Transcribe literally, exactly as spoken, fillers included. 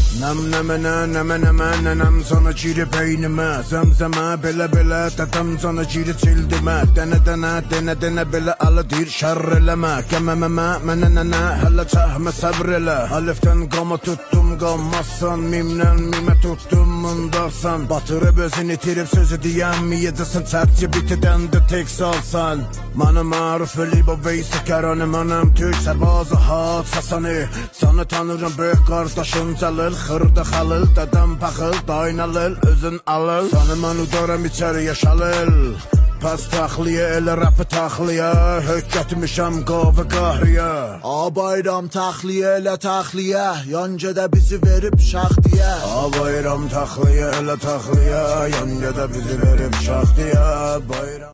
Nəm nəmənə, nəmə nəmə, nənəm sana girib beynimə. Zəmzəmə, belə belə, dədəm sana girib cildimə. Dənə dənə, dənə dənə, belə alıdır, şər eləmə. Qəməməmə, mənə nənə, hələ çəhmə səbr elə. Alifdən qama tutdum, qamazsan. Mimdən mimə tutdum, mundarsan. Batırıb özün itirib sözü deyəməyəcəsən. Çərçi bitidən də tek salsan. Mənə maruf elib o veysi kərani. Mənəm Türk sərbazı had Sasani. Sana tanırım böyük qardaşım Cəlil. Xırda xalil, dədəm paxıl, daynalil, özün alıl. Sana mən udaram içəri yaşalıl. Pəs taxliyə, elə rapı taxliyə. Hök getmişəm qavı qahriyə. A bayram taxliyə, elə taxliyə. Yancədə bizi verib şaxdiyə. A bayram taxliyə, elə taxliyə. Yancədə bizi verib şaxdiyə. Bayram